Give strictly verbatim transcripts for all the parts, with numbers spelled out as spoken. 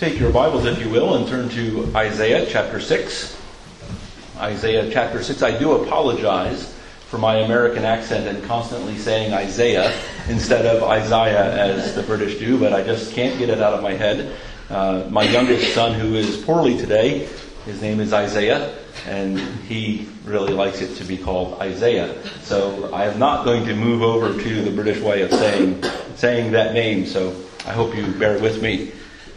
Take your Bibles, if you will, and turn to Isaiah chapter six. Isaiah chapter six. I do apologize for my American accent and constantly saying Isaiah instead of Isaiah as the British do, but I just can't get it out of my head. Uh, my youngest son, who is poorly today, his name is Isaiah, and he really likes it to be called Isaiah. So I am not going to move over to the British way of saying saying that name, so I hope you bear with me.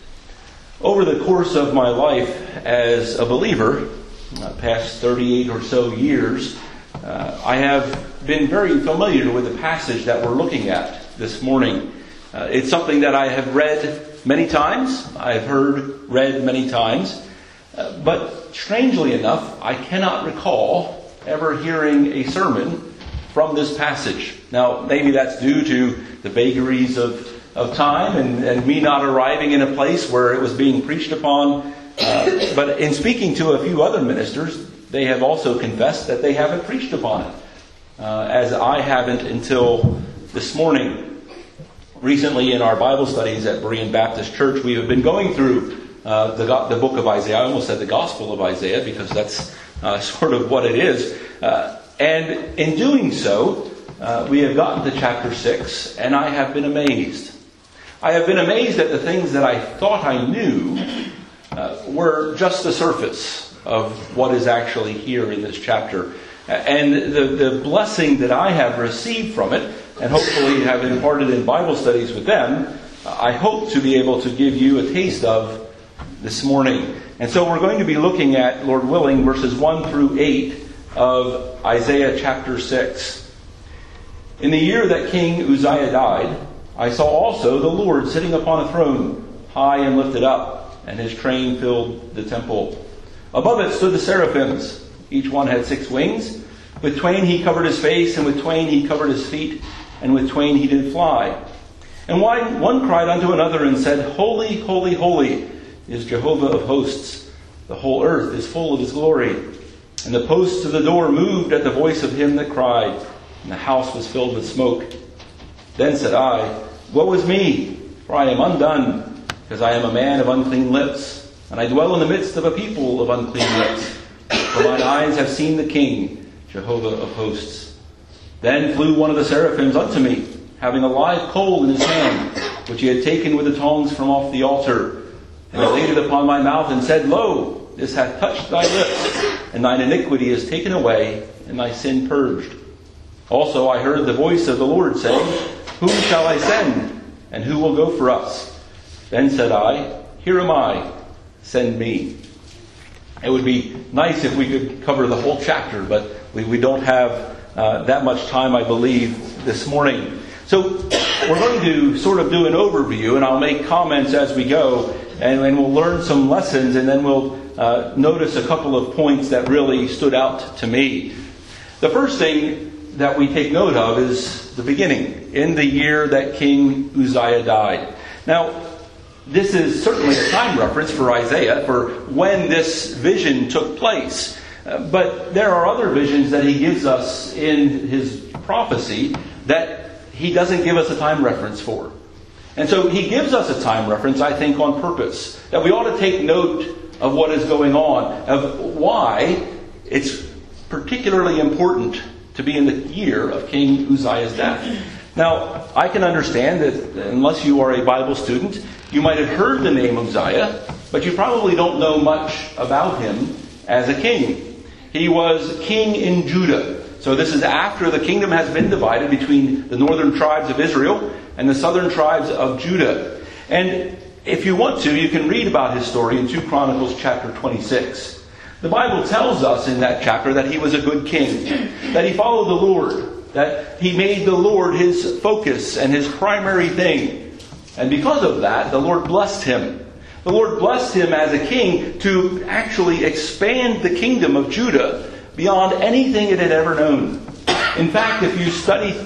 Over the course of my life as a believer, uh, past thirty-eight or so years, uh, I have been very familiar with the passage that we're looking at this morning. Uh, it's something that I have read many times, I have heard read many times, uh, but strangely enough, I cannot recall ever hearing a sermon from this passage. Now, maybe that's due to the vagaries of of time and, and me not arriving in a place where it was being preached upon. Uh, but in speaking to a few other ministers, they have also confessed that they haven't preached upon it, uh, as I haven't until this morning. Recently in our Bible studies at Berean Baptist Church, we have been going through uh, the, the book of Isaiah. I almost said the Gospel of Isaiah because that's uh, sort of what it is. Uh, and in doing so, uh, we have gotten to chapter six, and I have been amazed. I have been amazed at the things that I thought I knew uh, were just the surface of what is actually here in this chapter. And the, the blessing that I have received from it, and hopefully have imparted in Bible studies with them, I hope to be able to give you a taste of this morning. And so we're going to be looking at, Lord willing, verses one through eight of Isaiah chapter six. In the year that King Uzziah died, I saw also the Lord sitting upon a throne, high and lifted up, and his train filled the temple. Above it stood the seraphims. Each one had six wings. With twain he covered his face, and with twain he covered his feet, and with twain he did fly. And one, one cried unto another and said, Holy, holy, holy is Jehovah of hosts. The whole earth is full of his glory. And the posts of the door moved at the voice of him that cried, and the house was filled with smoke. Then said I, Woe is me, for I am undone, because I am a man of unclean lips, and I dwell in the midst of a people of unclean lips. For mine eyes have seen the King, Jehovah of hosts. Then flew one of the seraphims unto me, having a live coal in his hand, which he had taken with the tongs from off the altar. And he laid it upon my mouth, and said, Lo, this hath touched thy lips, and thine iniquity is taken away, and thy sin purged. Also I heard the voice of the Lord saying, Whom shall I send? And who will go for us? Then said I, Here am I, send me. It would be nice if we could cover the whole chapter, but we, we don't have uh, that much time, I believe, this morning. So we're going to sort of do an overview, and I'll make comments as we go, and, and we'll learn some lessons, and then we'll uh, notice a couple of points that really stood out to me. The first thing that we take note of is the beginning, in the year that King Uzziah died. Now, this is certainly a time reference for Isaiah for when this vision took place. Uh, but there are other visions that he gives us in his prophecy that he doesn't give us a time reference for. And so he gives us a time reference, I think, on purpose. That we ought to take note of what is going on, of why it's particularly important to be in the year of King Uzziah's death. Now, I can understand that unless you are a Bible student, you might have heard the name Uzziah, but you probably don't know much about him as a king. He was king in Judah. So this is after the kingdom has been divided between the northern tribes of Israel and the southern tribes of Judah. And if you want to, you can read about his story in Second Chronicles chapter twenty-six. The Bible tells us in that chapter that he was a good king, that he followed the Lord, that he made the Lord his focus and his primary thing. And because of that, the Lord blessed him. The Lord blessed him as a king to actually expand the kingdom of Judah beyond anything it had ever known. In fact, if you study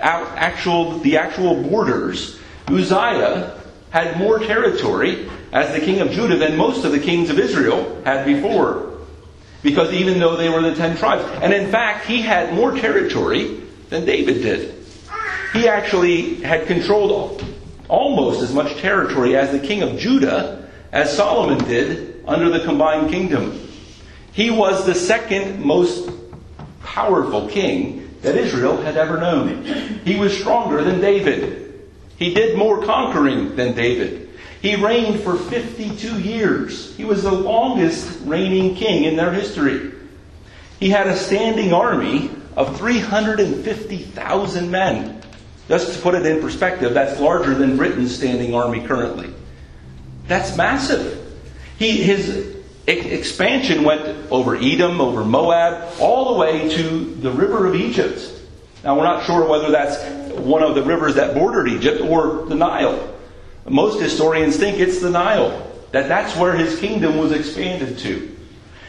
actual, the actual borders, Uzziah had more territory as the king of Judah than most of the kings of Israel had before. Because even though they were the ten tribes. And in fact, he had more territory than David did. He actually had controlled almost as much territory as the king of Judah as Solomon did under the combined kingdom. He was the second most powerful king that Israel had ever known. He was stronger than David. He did more conquering than David. He reigned for fifty-two years. He was the longest reigning king in their history. He had a standing army of three hundred fifty thousand men. Just to put it in perspective, that's larger than Britain's standing army currently. That's massive. He, his expansion went over Edom, over Moab, all the way to the river of Egypt. Now, we're not sure whether that's one of the rivers that bordered Egypt or the Nile. Most historians think it's the Nile, that that's where his kingdom was expanded to.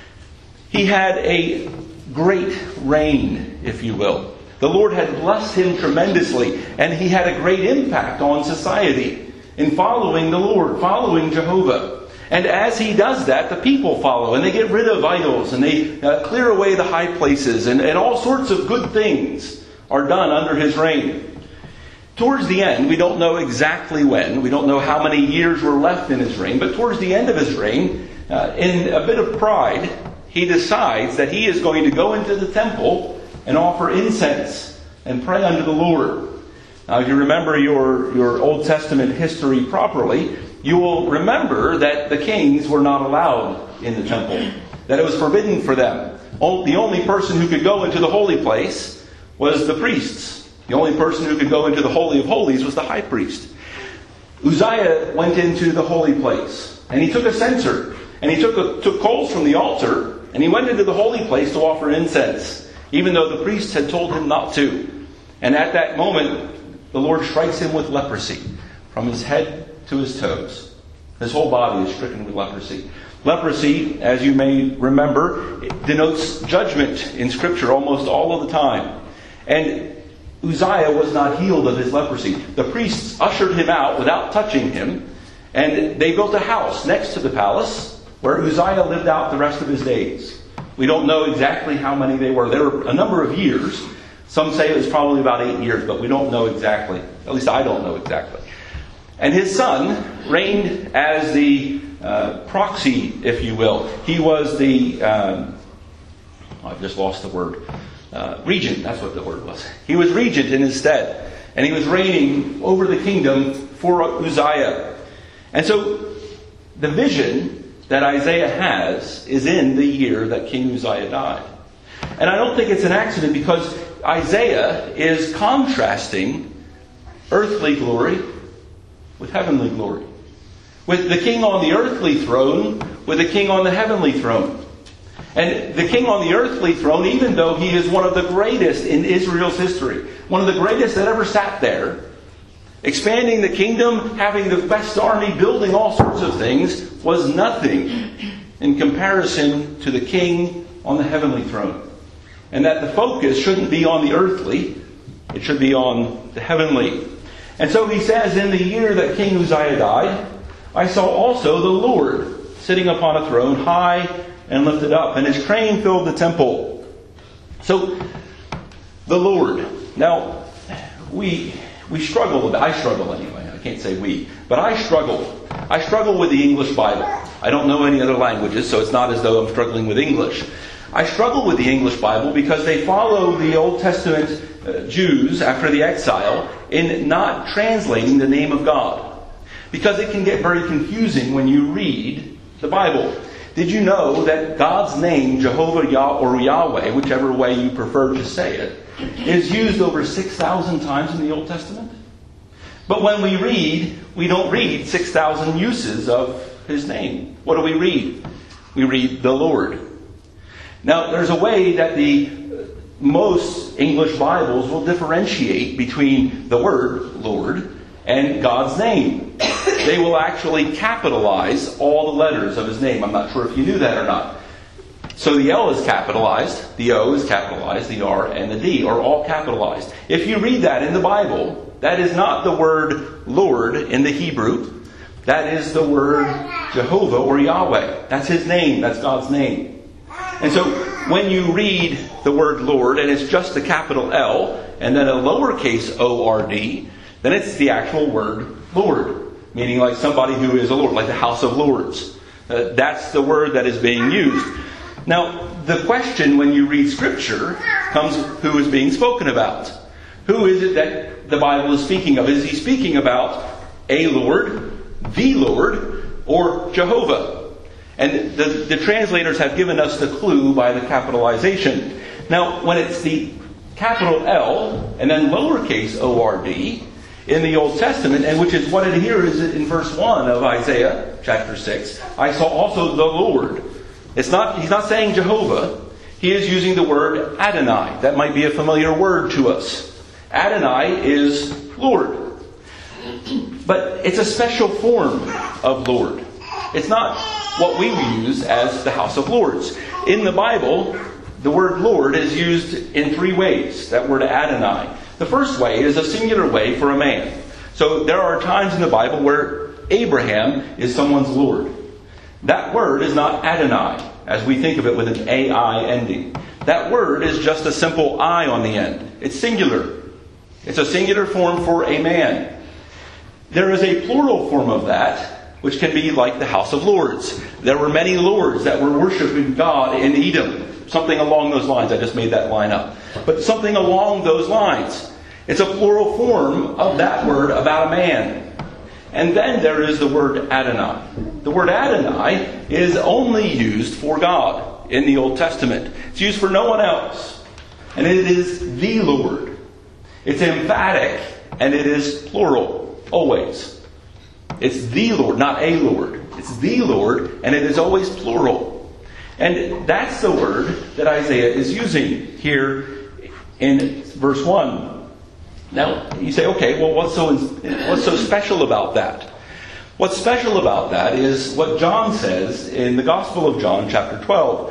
He had a great reign, if you will. The Lord had blessed him tremendously, and he had a great impact on society in following the Lord, following Jehovah. And as he does that, the people follow, and they get rid of idols, and they uh, clear away the high places, and, and all sorts of good things are done under his reign. Towards the end, we don't know exactly when, we don't know how many years were left in his reign, but towards the end of his reign, uh, in a bit of pride, he decides that he is going to go into the temple and offer incense and pray unto the Lord. Now, if you remember your, your Old Testament history properly, you will remember that the kings were not allowed in the temple, that it was forbidden for them. The only person who could go into the holy place was the priests. The only person who could go into the Holy of Holies was the high priest. Uzziah went into the holy place, and he took a censer, and he took, a, took coals from the altar, and he went into the holy place to offer incense, even though the priests had told him not to. And at that moment, the Lord strikes him with leprosy from his head to his toes. His whole body is stricken with leprosy. Leprosy, as you may remember, denotes judgment in Scripture almost all of the time. And Uzziah was not healed of his leprosy. The priests ushered him out without touching him, and they built a house next to the palace where Uzziah lived out the rest of his days. We don't know exactly how many they were. There were a number of years. Some say it was probably about eight years, but we don't know exactly. At least I don't know exactly. And his son reigned as the uh, proxy, if you will. He was the, um, I've just lost the word, uh, regent, that's what the word was. He was regent in his stead. And he was reigning over the kingdom for Uzziah. And so the vision that Isaiah has is in the year that King Uzziah died. And I don't think it's an accident, because Isaiah is contrasting earthly glory with heavenly glory. With the king on the earthly throne, with the king on the heavenly throne. And the king on the earthly throne, even though he is one of the greatest in Israel's history, one of the greatest that ever sat there, expanding the kingdom, having the best army, building all sorts of things, was nothing in comparison to the king on the heavenly throne. And that the focus shouldn't be on the earthly, it should be on the heavenly. And so he says, in the year that King Uzziah died, I saw also the Lord sitting upon a throne, high and lifted up, and his train filled the temple. So, the Lord. Now, we we struggle, I struggle anyway, I can't say we, but I struggle. I struggle with the English Bible. I don't know any other languages, so it's not as though I'm struggling with English. I struggle with the English Bible because they follow the Old Testament uh, Jews after the exile in not translating the name of God. Because it can get very confusing when you read the Bible. Did you know that God's name, Jehovah Yah or Yahweh, whichever way you prefer to say it, is used over six thousand times in the Old Testament? But when we read, we don't read six thousand uses of His name. What do we read? We read the Lord. Now, there's a way that the most English Bibles will differentiate between the word Lord and God's name. They will actually capitalize all the letters of His name. I'm not sure if you knew that or not. So the L is capitalized, the O is capitalized, the R and the D are all capitalized. If you read that in the Bible, that is not the word Lord in the Hebrew. That is the word Jehovah or Yahweh. That's His name. That's God's name. And so when you read the word Lord, and it's just a capital L, and then a lowercase O R D, then it's the actual word Lord, meaning like somebody who is a lord, like the House of Lords. Uh, that's the word that is being used. Now, the question when you read Scripture comes, who is being spoken about? Who is it that the Bible is speaking of? Is he speaking about a Lord, the Lord, or Jehovah? And the, the translators have given us the clue by the capitalization. Now, when it's the capital L and then lowercase O R D in the Old Testament, and which is what it here is in verse one of Isaiah chapter six, I saw also the Lord. It's not, he's not saying Jehovah. He is using the word Adonai. That might be a familiar word to us. Adonai is Lord. But it's a special form of Lord. It's not what we use as the House of Lords. In the Bible, the word Lord is used in three ways. That word Adonai. The first way is a singular way for a man. So there are times in the Bible where Abraham is someone's Lord. That word is not Adonai, as we think of it with an A I ending. That word is just a simple I on the end. It's singular. It's a singular form for a man. There is a plural form of that, which can be like the House of Lords. There were many lords that were worshiping God in Edom. Something along those lines. I just made that line up. But something along those lines. It's a plural form of that word about a man. And then there is the word Adonai. The word Adonai is only used for God in the Old Testament. It's used for no one else. And it is the Lord. It's emphatic and it is plural. Always. It's the Lord, not a Lord. It's the Lord and it is always plural. And that's the word that Isaiah is using here in verse one. Now, you say, okay, well, what's so what's so special about that? What's special about that is what John says in the Gospel of John, chapter twelve.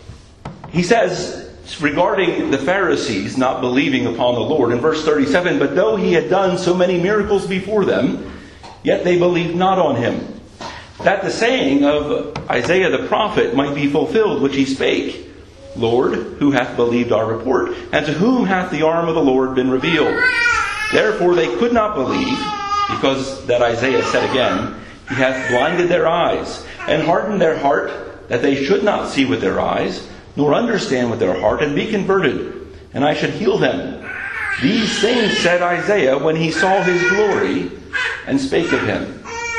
He says, regarding the Pharisees not believing upon the Lord, in verse thirty-seven, but though he had done so many miracles before them, yet they believed not on him. That the saying of Isaiah the prophet might be fulfilled, which he spake, Lord, who hath believed our report? And to whom hath the arm of the Lord been revealed? Therefore they could not believe, because that Isaiah said again, He hath blinded their eyes, and hardened their heart, that they should not see with their eyes, nor understand with their heart, and be converted, and I should heal them. These things said Isaiah when he saw his glory, and spake of him.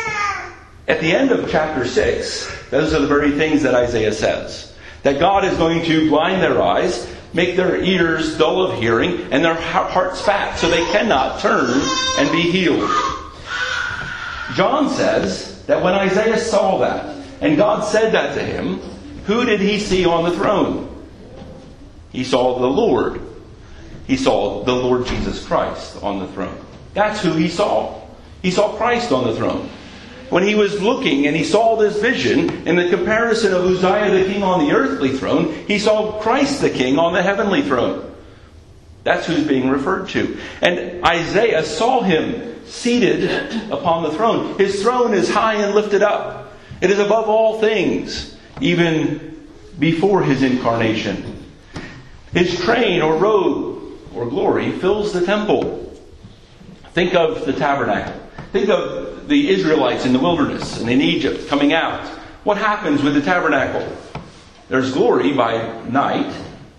At the end of chapter six, those are the very things that Isaiah says. That God is going to blind their eyes, make their ears dull of hearing, and their hearts fat, so they cannot turn and be healed. John says that when Isaiah saw that, and God said that to him, who did he see on the throne? He saw the Lord. He saw the Lord Jesus Christ on the throne. That's who he saw. He saw Christ on the throne. When he was looking and he saw this vision in the comparison of Uzziah the king on the earthly throne, he saw Christ the king on the heavenly throne. That's who's being referred to. And Isaiah saw him seated upon the throne. His throne is high and lifted up. It is above all things, even before his incarnation. His train or robe or glory fills the temple. Think of the tabernacle. Think of the Israelites in the wilderness and in Egypt coming out. What happens with the tabernacle? There's glory by night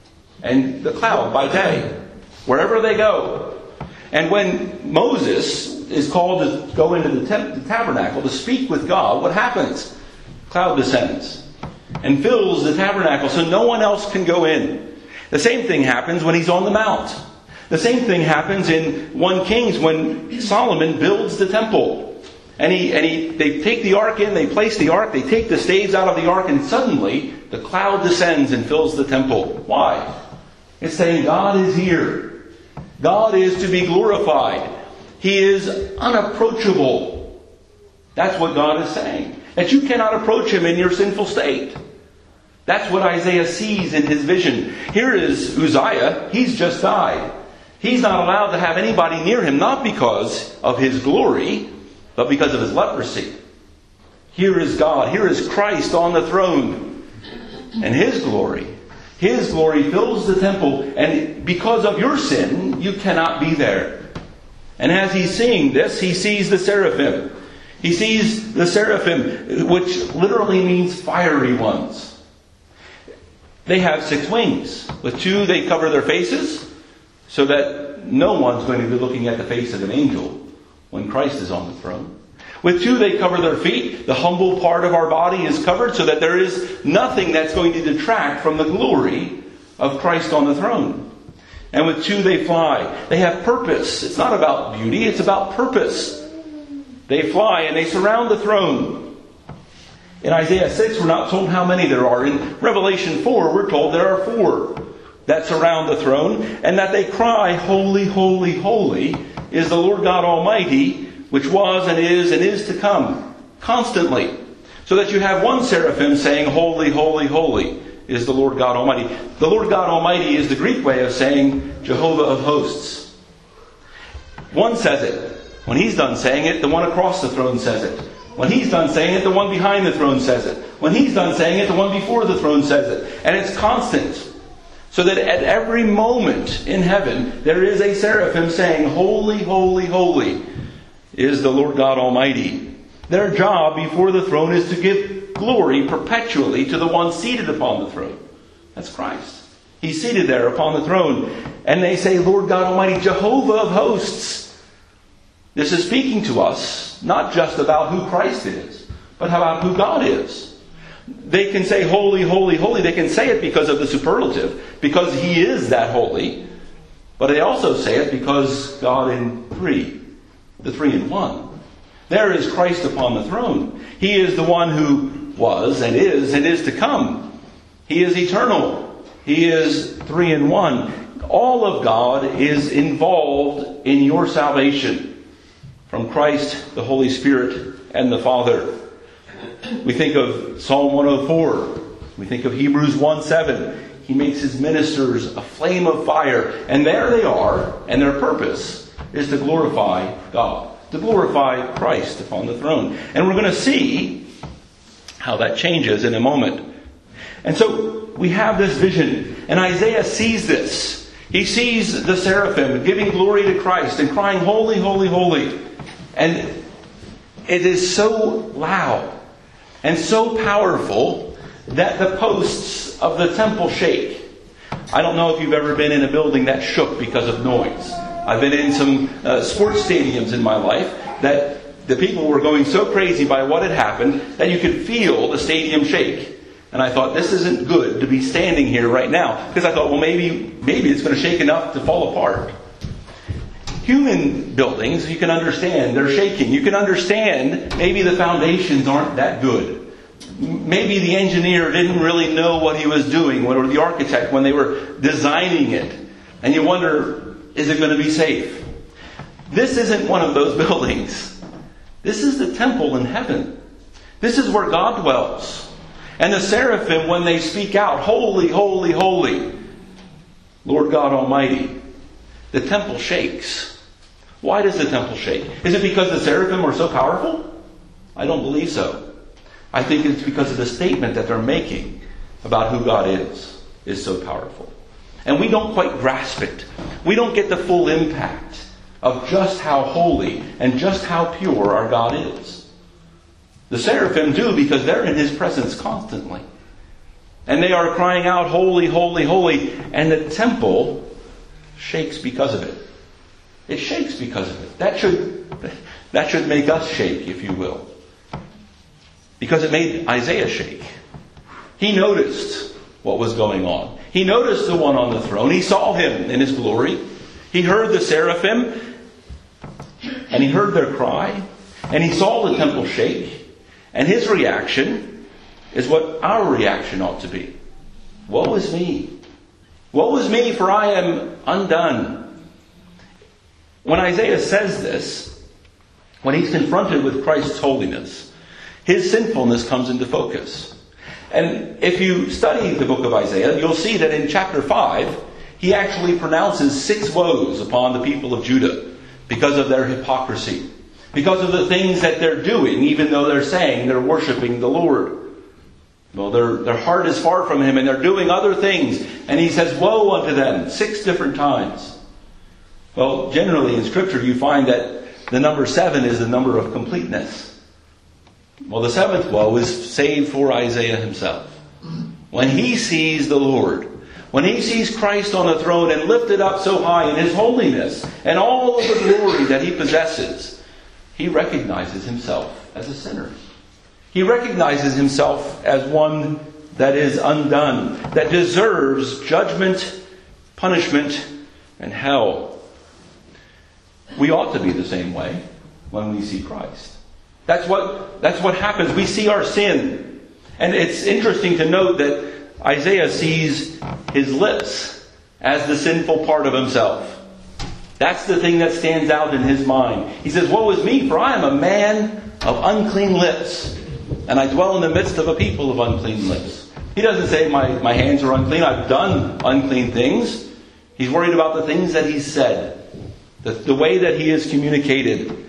and the cloud by day, wherever they go. And when Moses is called to go into the, te- the tabernacle to speak with God, what happens? Cloud descends and fills the tabernacle so no one else can go in. The same thing happens when he's on the mount. The same thing happens in First Kings when Solomon builds the temple. And he and he they take the ark in, they place the ark, they take the staves out of the ark, and suddenly the cloud descends and fills the temple. Why? It's saying God is here. God is to be glorified. He is unapproachable. That's what God is saying. That you cannot approach him in your sinful state. That's what Isaiah sees in his vision. Here is Uzziah. He's just died. He's not allowed to have anybody near him, not because of his glory, but because of his leprosy. Here is God. Here is Christ on the throne. And his glory. His glory fills the temple. And because of your sin, you cannot be there. And as he's seeing this, he sees the seraphim. He sees the seraphim, which literally means fiery ones. They have six wings. With two, they cover their faces, so that no one's going to be looking at the face of an angel when Christ is on the throne. With two, they cover their feet. The humble part of our body is covered, so that there is nothing that's going to detract from the glory of Christ on the throne. And with two, they fly. They have purpose. It's not about beauty, it's about purpose. They fly and they surround the throne. In Isaiah six, we're not told how many there are. In Revelation four, we're told there are four that surround the throne, and that they cry, "Holy, holy, holy is the Lord God Almighty, which was and is and is to come," constantly. So that you have one seraphim saying, "Holy, holy, holy is the Lord God Almighty." The Lord God Almighty is the Greek way of saying Jehovah of hosts. One says it. When he's done saying it, the one across the throne says it. When he's done saying it, the one behind the throne says it. When he's done saying it, the one before the throne says it. And it's constant. So that at every moment in heaven, there is a seraphim saying, "Holy, holy, holy is the Lord God Almighty." Their job before the throne is to give glory perpetually to the one seated upon the throne. That's Christ. He's seated there upon the throne. And they say, "Lord God Almighty, Jehovah of hosts." This is speaking to us not just about who Christ is, but about who God is. They can say, "Holy, holy, holy." They can say it because of the superlative, because He is that holy. But they also say it because God in three, the three in one. There is Christ upon the throne. He is the one who was and is and is to come. He is eternal. He is three in one. All of God is involved in your salvation. From Christ, the Holy Spirit, and the Father. We think of Psalm one oh four. We think of Hebrews one seven. He makes His ministers a flame of fire. And there they are, and their purpose is to glorify God. To glorify Christ upon the throne. And we're going to see how that changes in a moment. And so we have this vision. And Isaiah sees this. He sees the seraphim giving glory to Christ and crying, "Holy, holy, holy." And it is so loud and so powerful that the posts of the temple shake. I don't know if you've ever been in a building that shook because of noise. I've been in some uh, sports stadiums in my life that the people were going so crazy by what had happened that you could feel the stadium shake. And I thought, this isn't good to be standing here right now. Because I thought, well, maybe, maybe it's going to shake enough to fall apart. Human buildings, you can understand, they're shaking. You can understand maybe the foundations aren't that good. Maybe the engineer didn't really know what he was doing, or the architect when they were designing it. And you wonder, is it going to be safe? This isn't one of those buildings. This is the temple in heaven. This is where God dwells. And the seraphim, when they speak out, "Holy, holy, holy, Lord God Almighty," the temple shakes. Why does the temple shake? Is it because the seraphim are so powerful? I don't believe so. I think it's because of the statement that they're making about who God is, is so powerful. And we don't quite grasp it. We don't get the full impact of just how holy and just how pure our God is. The seraphim do, because they're in His presence constantly. And they are crying out, "Holy, holy, holy." And the temple shakes because of it. It shakes because of it. That should, that should make us shake, if you will. Because it made Isaiah shake. He noticed what was going on. He noticed the one on the throne. He saw Him in His glory. He heard the seraphim. And he heard their cry. And he saw the temple shake. And his reaction is what our reaction ought to be. Woe is me. Woe is me, for I am undone. When Isaiah says this, when he's confronted with Christ's holiness, his sinfulness comes into focus. And if you study the book of Isaiah, you'll see that in chapter five, he actually pronounces six woes upon the people of Judah because of their hypocrisy, because of the things that they're doing, even though they're saying they're worshiping the Lord. Well, their, their heart is far from Him, and they're doing other things. And he says, "Woe unto them," six different times. Well, generally in Scripture you find that the number seven is the number of completeness. Well, the seventh woe is saved for Isaiah himself. When he sees the Lord, when he sees Christ on the throne and lifted up so high in his holiness and all of the glory that he possesses, he recognizes himself as a sinner. He recognizes himself as one that is undone, that deserves judgment, punishment, and hell. We ought to be the same way when we see Christ. That's what, that's what happens. We see our sin. And it's interesting to note that Isaiah sees his lips as the sinful part of himself. That's the thing that stands out in his mind. He says, "Woe is me, for I am a man of unclean lips, and I dwell in the midst of a people of unclean lips." He doesn't say, my, my hands are unclean, I've done unclean things. He's worried about the things that he's said, the, the way that he has communicated.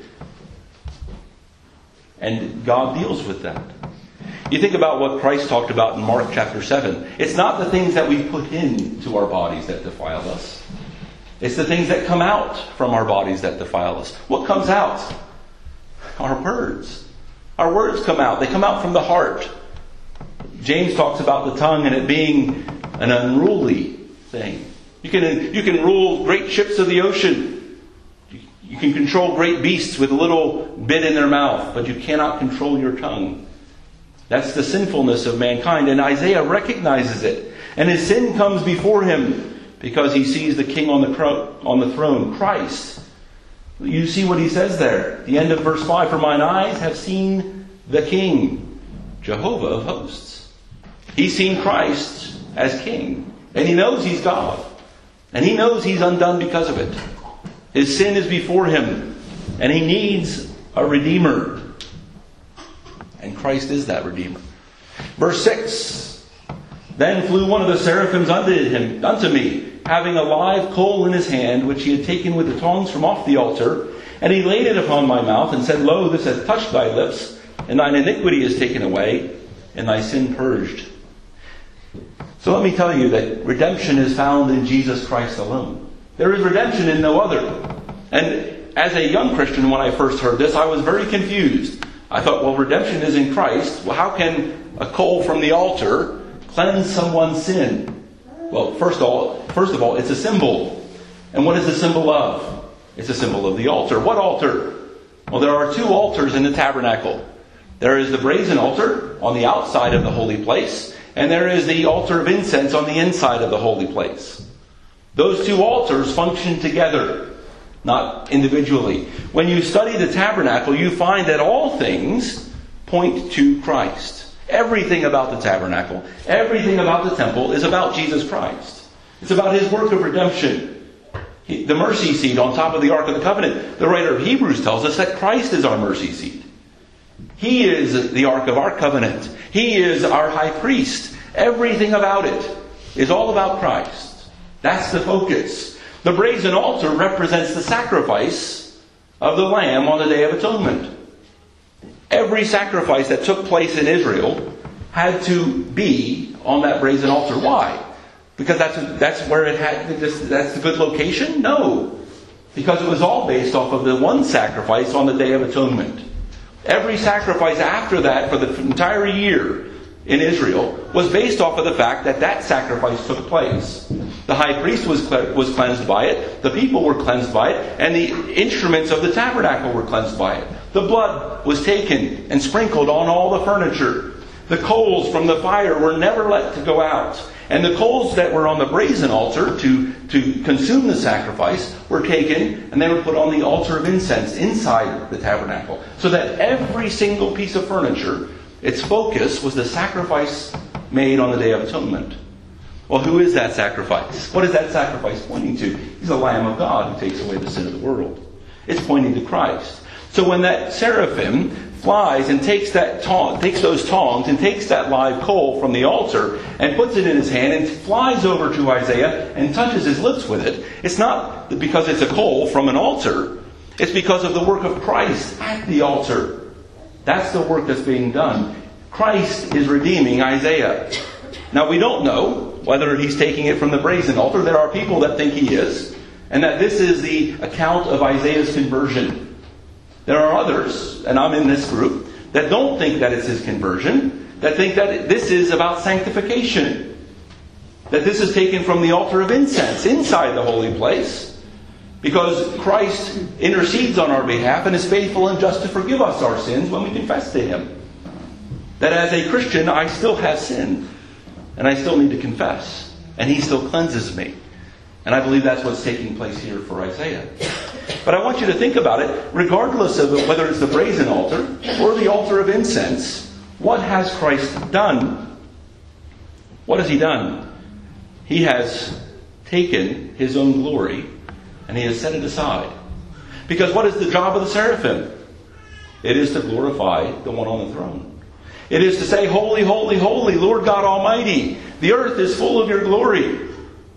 And God deals with that. You think about what Christ talked about in Mark chapter seven. It's not the things that we put into our bodies that defile us. It's the things that come out from our bodies that defile us. What comes out? Our words. Our words come out. They come out from the heart. James talks about the tongue and it being an unruly thing. You can, you can rule great ships of the ocean. You can control great beasts with a little bit in their mouth, but you cannot control your tongue. That's the sinfulness of mankind, and Isaiah recognizes it. And his sin comes before him because he sees the king on the cro- on the throne, Christ. You see what he says there. The end of verse five, "For mine eyes have seen the King, Jehovah of hosts." He's seen Christ as king, and he knows he's God. And he knows he's undone because of it. His sin is before him, and he needs a Redeemer. And Christ is that Redeemer. Verse six, "Then flew one of the seraphims unto him, unto me, having a live coal in his hand, which he had taken with the tongs from off the altar. And he laid it upon my mouth, and said, Lo, this hath touched thy lips, and thine iniquity is taken away, and thy sin purged." So let me tell you that redemption is found in Jesus Christ alone. There is redemption in no other. And as a young Christian, when I first heard this, I was very confused. I thought, well, redemption is in Christ. Well, how can a coal from the altar cleanse someone's sin? Well, first of all, first of all, it's a symbol. And what is the symbol of? It's a symbol of the altar. What altar? Well, there are two altars in the tabernacle. There is the brazen altar on the outside of the holy place, and there is the altar of incense on the inside of the holy place. Those two altars function together, not individually. When you study the tabernacle, you find that all things point to Christ. Everything about the tabernacle, everything about the temple is about Jesus Christ. It's about his work of redemption. He, the mercy seat on top of the Ark of the Covenant. The writer of Hebrews tells us that Christ is our mercy seat. He is the Ark of our covenant. He is our high priest. Everything about it is all about Christ. That's the focus. The brazen altar represents the sacrifice of the Lamb on the Day of Atonement. Every sacrifice that took place in Israel had to be on that brazen altar. Why? Because that's that's where it had. That's the good location? No, because it was all based off of the one sacrifice on the Day of Atonement. Every sacrifice after that for the entire year in Israel was based off of the fact that that sacrifice took place. The high priest was was cleansed by it, the people were cleansed by it, and the instruments of the tabernacle were cleansed by it. The blood was taken and sprinkled on all the furniture. The coals from the fire were never let to go out. And the coals that were on the brazen altar to, to consume the sacrifice were taken and they were put on the altar of incense inside the tabernacle. So that every single piece of furniture, its focus was the sacrifice made on the Day of Atonement. Well, who is that sacrifice? What is that sacrifice pointing to? He's the Lamb of God who takes away the sin of the world. It's pointing to Christ. So when that seraphim flies and takes that tong, takes those tongs and takes that live coal from the altar and puts it in his hand and flies over to Isaiah and touches his lips with it, it's not because it's a coal from an altar. It's because of the work of Christ at the altar. That's the work that's being done. Christ is redeeming Isaiah. Now, we don't know whether he's taking it from the brazen altar. There are people that think he is, and that this is the account of Isaiah's conversion. There are others, and I'm in this group, that don't think that it's his conversion, that think that this is about sanctification, that this is taken from the altar of incense inside the holy place, because Christ intercedes on our behalf and is faithful and just to forgive us our sins when we confess to him. That as a Christian, I still have sin, and I still need to confess, and he still cleanses me. And I believe that's what's taking place here for Isaiah. But I want you to think about it, regardless of whether it's the brazen altar or the altar of incense, what has Christ done? What has he done? He has taken his own glory and he has set it aside. Because what is the job of the seraphim? It is to glorify the one on the throne. It is to say, holy, holy, holy, Lord God Almighty. The earth is full of your glory.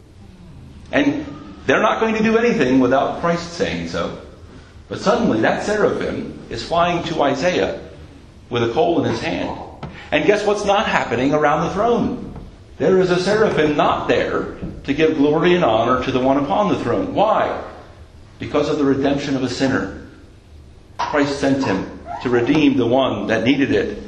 And they're not going to do anything without Christ saying so. But suddenly that seraphim is flying to Isaiah with a coal in his hand. And guess what's not happening around the throne? There is a seraphim not there to give glory and honor to the one upon the throne. Why? Because of the redemption of a sinner. Christ sent him to redeem the one that needed it.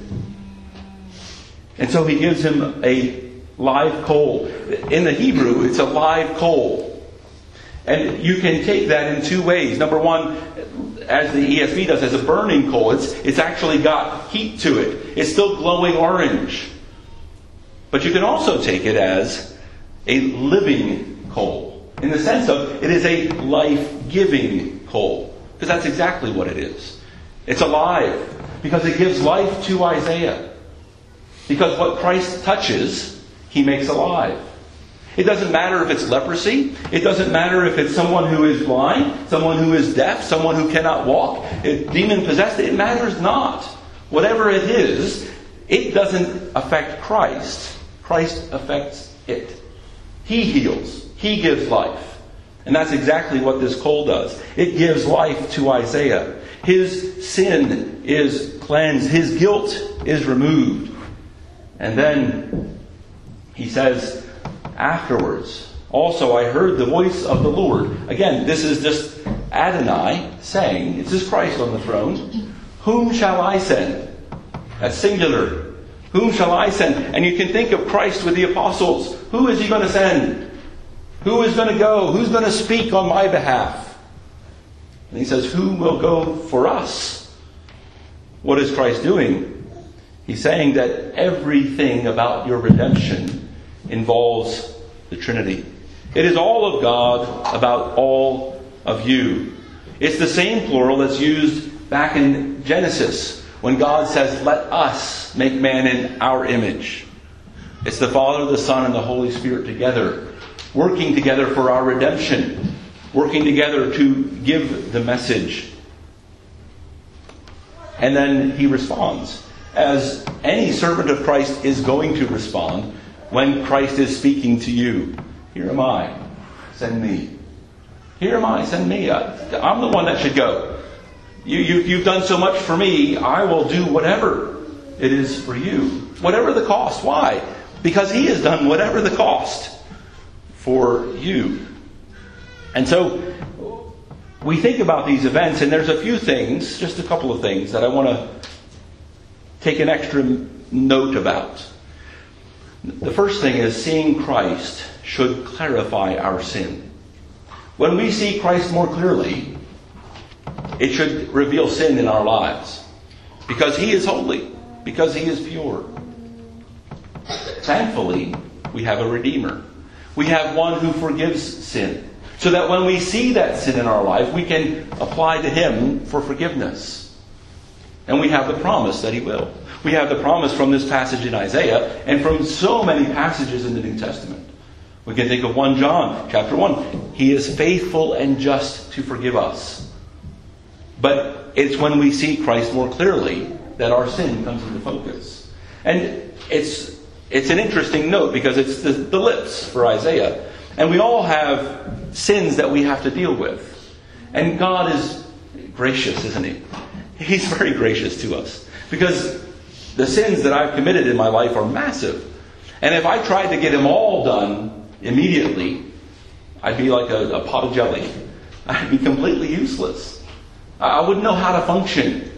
And so he gives him a live coal. In the Hebrew, it's a live coal. And you can take that in two ways. Number one, as the E S V does, as a burning coal. It's, it's actually got heat to it. It's still glowing orange. But you can also take it as a living coal. In the sense of, it is a life-giving coal. Because that's exactly what it is. It's alive. Because it gives life to Isaiah. Because what Christ touches, he makes alive. It doesn't matter if it's leprosy. It doesn't matter if it's someone who is blind, someone who is deaf, someone who cannot walk, demon-possessed. It matters not. Whatever it is, it doesn't affect Christ. Christ affects it. He heals. He gives life. And that's exactly what this coal does. It gives life to Isaiah. His sin is cleansed. His guilt is removed. And then he says afterwards, also I heard the voice of the Lord. Again, this is just Adonai saying, it's just Christ on the throne. Whom shall I send? That's singular. Whom shall I send? And you can think of Christ with the apostles. Who is he going to send? Who is going to go? Who's going to speak on my behalf? And he says, who will go for us? What is Christ doing? He's saying that everything about your redemption involves the Trinity. It is all of God about all of you. It's the same plural that's used back in Genesis when God says, let us make man in our image. It's the Father, the Son, and the Holy Spirit together, working together for our redemption, working together to give the message. And then he responds, as any servant of Christ is going to respond when Christ is speaking to you. Here am I, send me. Here am I, send me. I'm the one that should go. You, you, you've done so much for me, I will do whatever it is for you. Whatever the cost. Why? Because he has done whatever the cost for you. And so we think about these events, and there's a few things, just a couple of things that I want to take an extra note about. The first thing is seeing Christ should clarify our sin. When we see Christ more clearly, it should reveal sin in our lives. Because he is holy. Because he is pure. Thankfully, we have a Redeemer. We have one who forgives sin. So that when we see that sin in our life, we can apply to him for forgiveness. And we have the promise that he will. We have the promise from this passage in Isaiah and from so many passages in the New Testament. We can think of First John chapter one. He is faithful and just to forgive us. But it's when we see Christ more clearly that our sin comes into focus. And it's it's an interesting note because it's the, the lips for Isaiah. And we all have sins that we have to deal with. And God is gracious, isn't he? He's very gracious to us. Because the sins that I've committed in my life are massive. And if I tried to get them all done immediately, I'd be like a, a pot of jelly. I'd be completely useless. I wouldn't know how to function.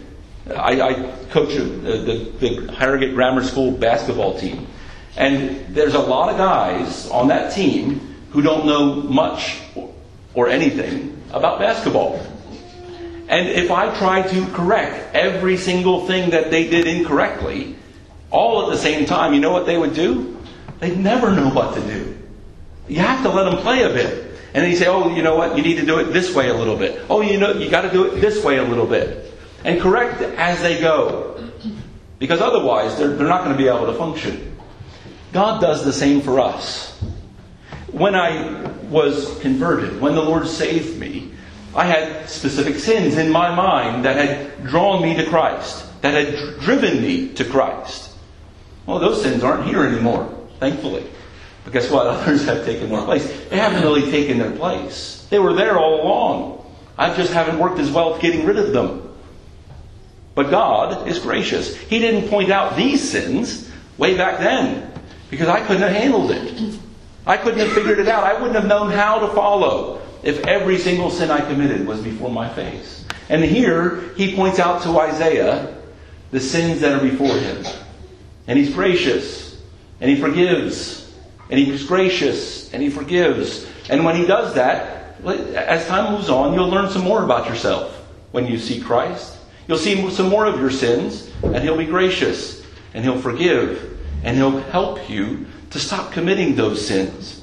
I, I coach a, the, the Harrogate Grammar School basketball team. And there's a lot of guys on that team who don't know much or anything about basketball. And if I try to correct every single thing that they did incorrectly, all at the same time, you know what they would do? They'd never know what to do. You have to let them play a bit. And then you say, oh, you know what? You need to do it this way a little bit. Oh, you know, you got to do it this way a little bit. And correct as they go. Because otherwise, they're, they're not going to be able to function. God does the same for us. When I was converted, when the Lord saved me, I had specific sins in my mind that had drawn me to Christ, that had driven me to Christ. Well, those sins aren't here anymore, thankfully. But guess what? Others have taken their place. They haven't really taken their place. They were there all along. I just haven't worked as well at getting rid of them. But God is gracious. He didn't point out these sins way back then because I couldn't have handled it. I couldn't have figured it out. I wouldn't have known how to follow if every single sin I committed was before my face. And here he points out to Isaiah the sins that are before him. And he's gracious. And he forgives. And he's gracious. And he forgives. And when he does that, as time moves on, you'll learn some more about yourself when you see Christ. You'll see some more of your sins, and he'll be gracious, and he'll forgive, and he'll help you to stop committing those sins.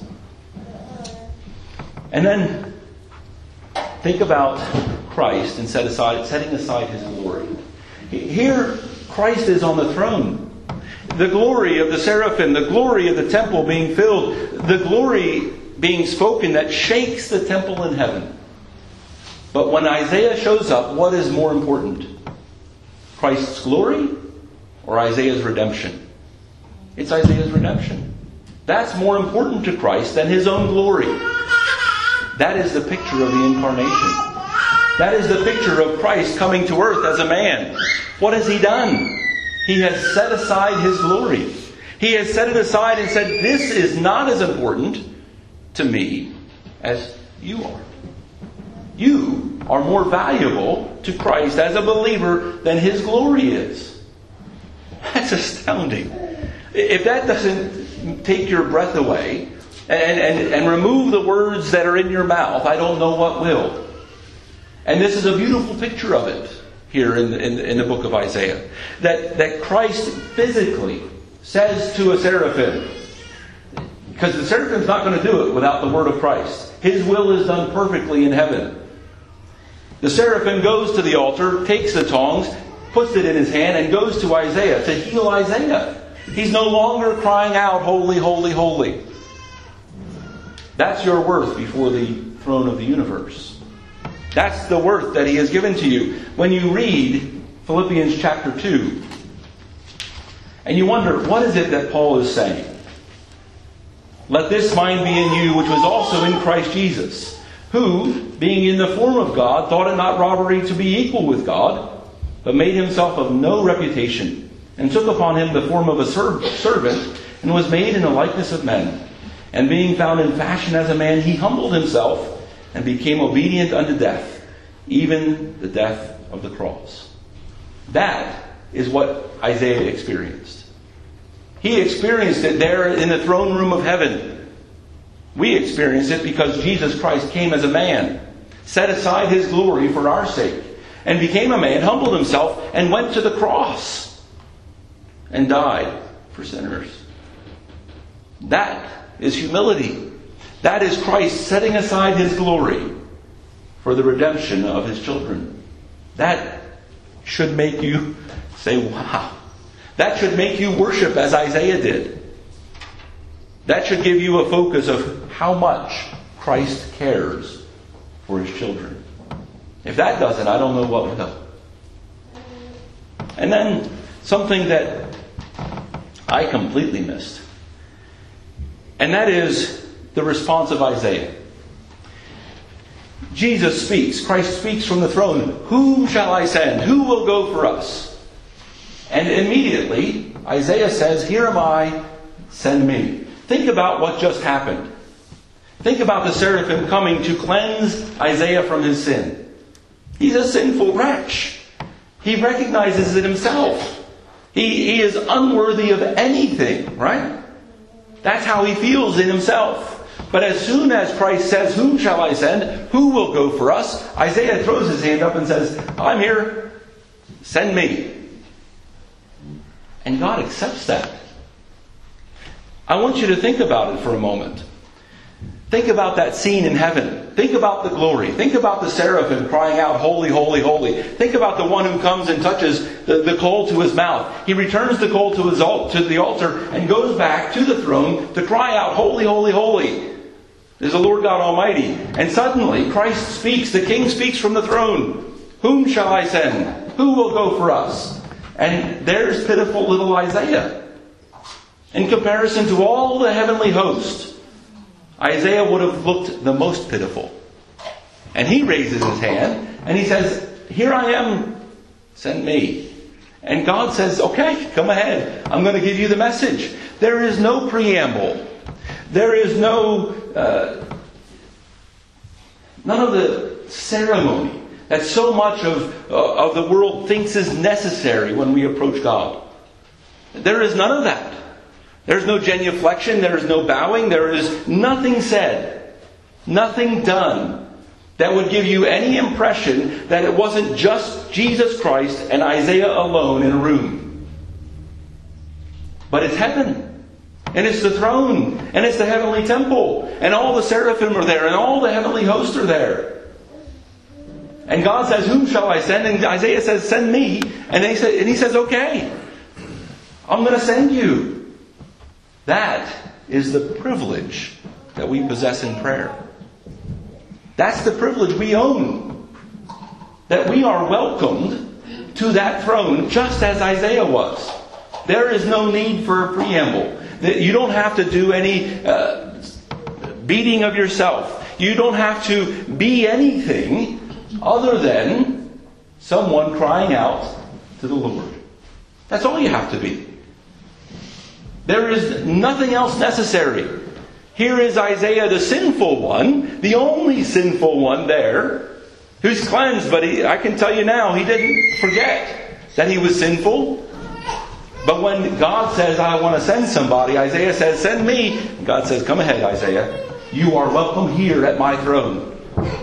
And then think about Christ and set aside, setting aside his glory. Here, Christ is on the throne. The glory of the seraphim, the glory of the temple being filled, the glory being spoken that shakes the temple in heaven. But when Isaiah shows up, what is more important? Christ's glory or Isaiah's redemption? It's Isaiah's redemption. That's more important to Christ than his own glory. That is the picture of the incarnation. That is the picture of Christ coming to earth as a man. What has he done? He has set aside his glory. He has set it aside and said, this is not as important to me as you are. You are more valuable to Christ as a believer than his glory is. That's astounding. If that doesn't take your breath away and, and, and remove the words that are in your mouth, I don't know what will. And this is a beautiful picture of it here in, in, in the book of Isaiah. That, that Christ physically says to a seraphim, because the seraphim's not going to do it without the word of Christ. His will is done perfectly in heaven. The seraphim goes to the altar, takes the tongs, puts it in his hand, and goes to Isaiah to heal Isaiah. He's no longer crying out, holy, holy, holy. That's your worth before the throne of the universe. That's the worth that he has given to you. When you read Philippians chapter two, and you wonder, what is it that Paul is saying? Let this mind be in you, which was also in Christ Jesus, who, being in the form of God, thought it not robbery to be equal with God, but made himself of no reputation, and took upon him the form of a servant, and was made in the likeness of men. And being found in fashion as a man, he humbled himself, and became obedient unto death, even the death of the cross. That is what Isaiah experienced. He experienced it there in the throne room of heaven. We experienced it because Jesus Christ came as a man, set aside his glory for our sake, and became a man, humbled himself, and went to the cross and died for sinners. That is humility. That is Christ setting aside his glory for the redemption of his children. That should make you say, wow. That should make you worship as Isaiah did. That should give you a focus of how much Christ cares for his children. If that doesn't, I don't know what will. And then something that I completely missed. And that is the response of Isaiah. Jesus speaks. Christ speaks from the throne. Whom shall I send? Who will go for us? And immediately, Isaiah says, here am I, send me. Think about what just happened. Think about the seraphim coming to cleanse Isaiah from his sin. He's a sinful wretch. He recognizes it himself. He, he is unworthy of anything, right? That's how he feels in himself. But as soon as Christ says, "Whom shall I send? Who will go for us?" Isaiah throws his hand up and says, "I'm here. Send me." And God accepts that. I want you to think about it for a moment. Think about that scene in heaven. Think about the glory. Think about the seraphim crying out, "Holy, holy, holy." Think about the one who comes and touches the, the coal to his mouth. He returns the coal to, his, to the altar and goes back to the throne to cry out, "Holy, holy, holy is the Lord God Almighty." And suddenly Christ speaks. The King speaks from the throne. "Whom shall I send? Who will go for us?" And there's pitiful little Isaiah. In comparison to all the heavenly host, Isaiah would have looked the most pitiful. And he raises his hand and he says, "Here I am, send me." And God says, "Okay, come ahead. I'm going to give you the message." There is no preamble. There is no, uh, none of the ceremony that so much of, uh, of the world thinks is necessary when we approach God. There is none of that. There's no genuflection, there is no bowing, there is nothing said, nothing done that would give you any impression that it wasn't just Jesus Christ and Isaiah alone in a room. But it's heaven. And it's the throne. And it's the heavenly temple. And all the seraphim are there. And all the heavenly hosts are there. And God says, "Whom shall I send?" And Isaiah says, "Send me." And he says, and he says "Okay, I'm going to send you." That is the privilege that we possess in prayer. That's the privilege we own. That we are welcomed to that throne just as Isaiah was. There is no need for a preamble. You don't have to do any uh, beating of yourself. You don't have to be anything other than someone crying out to the Lord. That's all you have to be. There is nothing else necessary. Here is Isaiah, the sinful one, the only sinful one there, who's cleansed. But he, I can tell you now, he didn't forget that he was sinful. But when God says, "I want to send somebody," Isaiah says, "Send me." God says, "Come ahead, Isaiah. You are welcome here at my throne.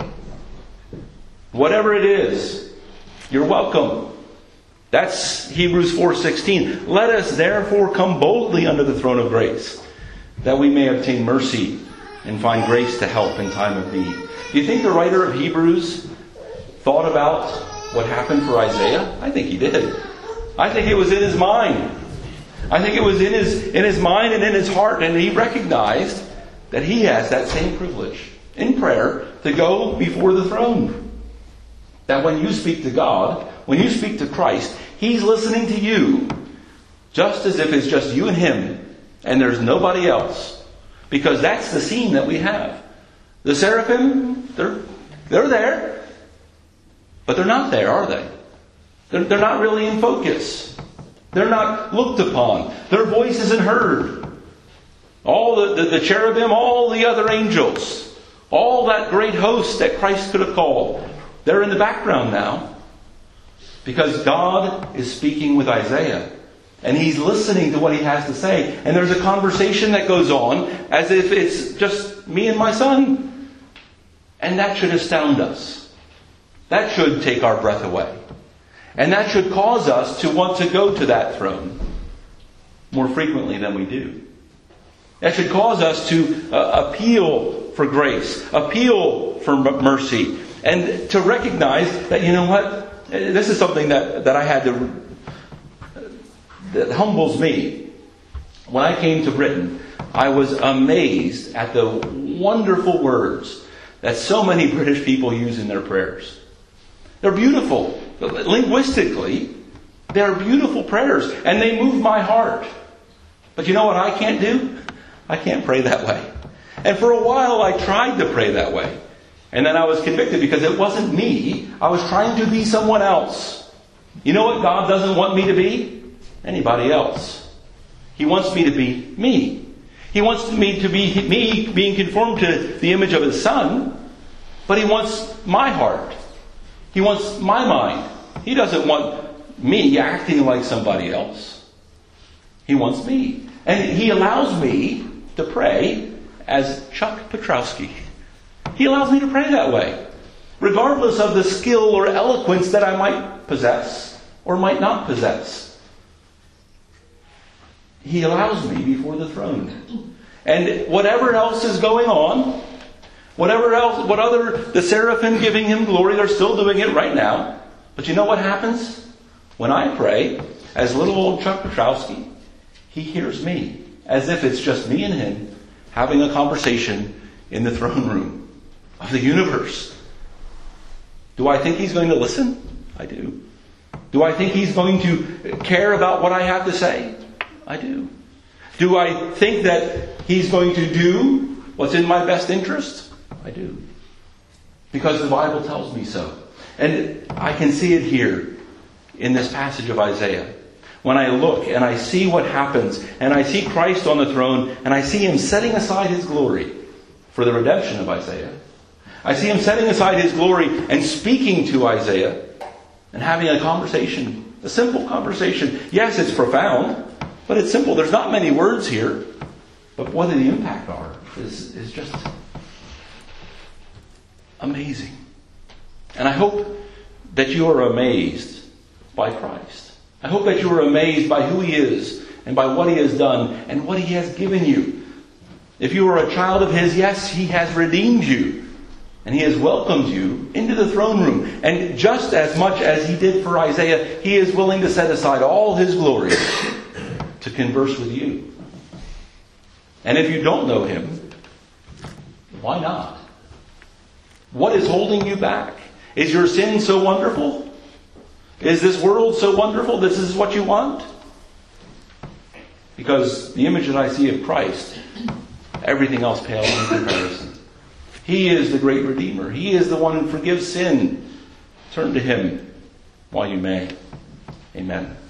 Whatever it is, you're welcome." That's Hebrews four sixteen. "Let us therefore come boldly under the throne of grace, that we may obtain mercy and find grace to help in time of need." Do you think the writer of Hebrews thought about what happened for Isaiah? I think he did. I think it was in his mind. I think it was in his in his mind and in his heart, and he recognized that he has that same privilege in prayer to go before the throne. That when you speak to God, when you speak to Christ, He's listening to you just as if it's just you and Him and there's nobody else. Because that's the scene that we have. The seraphim, they're, they're there, but they're not there, are they? They're, they're not really in focus. They're not looked upon. Their voice isn't heard. All the, the, the cherubim, all the other angels, all that great host that Christ could have called, they're in the background now. Because God is speaking with Isaiah. And He's listening to what he has to say. And there's a conversation that goes on as if it's just me and my son. And that should astound us. That should take our breath away. And that should cause us to want to go to that throne more frequently than we do. That should cause us to uh, appeal for grace, appeal for m- mercy, and to recognize that, you know what, this is something that, that I had to, that humbles me. When I came to Britain, I was amazed at the wonderful words that so many British people use in their prayers. They're beautiful. Linguistically, they're beautiful prayers, and they move my heart. But you know what I can't do? I can't pray that way. And for a while I tried to pray that way. And then I was convicted because it wasn't me. I was trying to be someone else. You know what God doesn't want me to be? Anybody else. He wants me to be me. He wants me to be me being conformed to the image of His Son. But He wants my heart. He wants my mind. He doesn't want me acting like somebody else. He wants me. And he allows me to pray as Chuck Petrowski. He allows me to pray that way, regardless of the skill or eloquence that I might possess or might not possess. He allows me before the throne. And whatever else is going on, whatever else, what other, the seraphim giving him glory, they're still doing it right now. But you know what happens? When I pray, as little old Chuck Petrowski, he hears me, as if it's just me and him having a conversation in the throne room of the universe. Do I think he's going to listen? I do. Do I think he's going to care about what I have to say? I do. Do I think that he's going to do what's in my best interest? I do. Because the Bible tells me so. And I can see it here in this passage of Isaiah. When I look and I see what happens, and I see Christ on the throne, and I see him setting aside his glory for the redemption of Isaiah. I see him setting aside his glory and speaking to Isaiah and having a conversation, a simple conversation. Yes, it's profound, but it's simple. There's not many words here, but what the impact are is, is just amazing. And I hope that you are amazed by Christ. I hope that you are amazed by who he is and by what he has done and what he has given you. If you are a child of his, yes, he has redeemed you. And he has welcomed you into the throne room. And just as much as he did for Isaiah, he is willing to set aside all his glory to converse with you. And if you don't know him, why not? What is holding you back? Is your sin so wonderful? Is this world so wonderful? This is what you want? Because the image that I see of Christ, everything else pales in comparison. He is the great Redeemer. He is the one who forgives sin. Turn to him while you may. Amen.